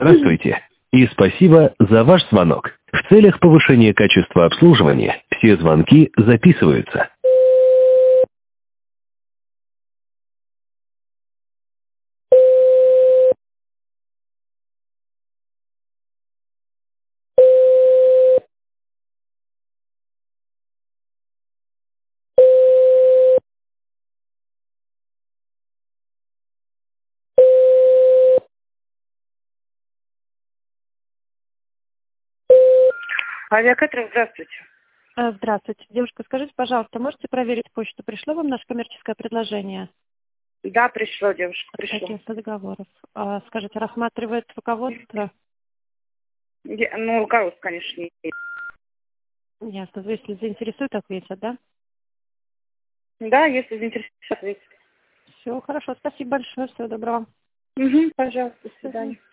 Здравствуйте и спасибо за ваш звонок. В целях повышения качества обслуживания все звонки записываются. Авиакатер, здравствуйте. Здравствуйте. Девушка, скажите, пожалуйста, можете проверить почту? Пришло вам наше коммерческое предложение? Да, пришло, девушка, пришло. Агентство договоров. Скажите, рассматривает руководство? Ну, руководство, конечно, не есть. Ясно. Если заинтересует, ответят, да? Да, если заинтересует, ответить. Все, хорошо. Спасибо большое. Всего доброго. Пожалуйста, до свидания.